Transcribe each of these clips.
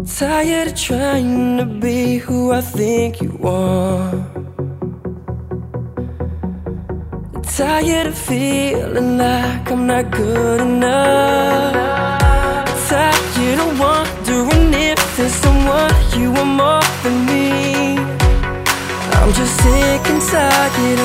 Tired of trying to be who I think you are. Tired of feeling like I'm not good enough. Tired of wondering if there's someone you want more than me. I'm just sick and tired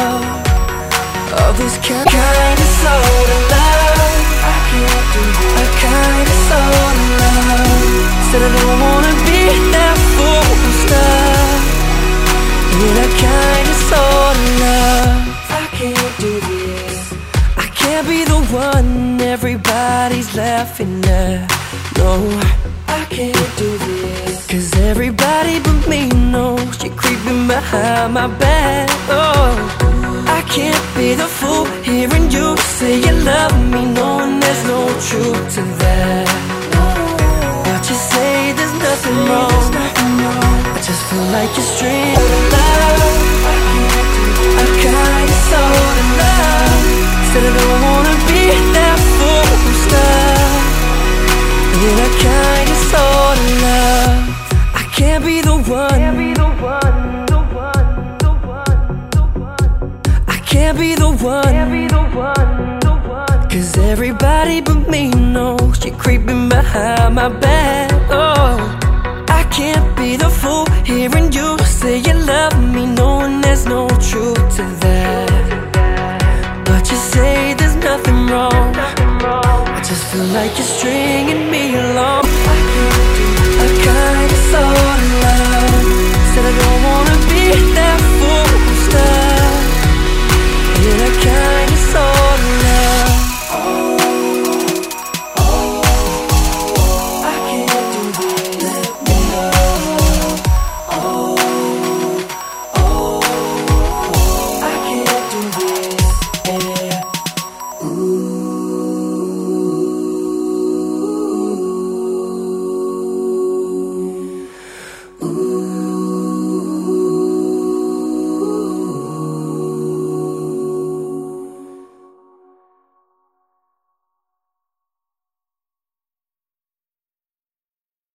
of this kind of sort of love. I can't do this. A kind of sort of love. Said I don't wanna be that fool who stuck in a kind of sort of love. I can't do this. I can't be the one everybody's laughing at. No, I can't do this. 'Cause everybody but me knows you're creeping behind my back. Oh, I can't be the fool hearing you say you love me, knowing there's no truth to that. But you say there's nothing wrong. I just feel like you're string love. A kind of sort of love. Said I don't wanna be that fool who's stuck in a kind of sort of love. I can't be the one. I can't be the one. 'Cause everybody but me knows you're creeping behind my back. Oh, I can't be the fool hearing you say you love me, knowing there's no truth to that. But you say there's nothing wrong. I just feel like you're stringing me along. I can't do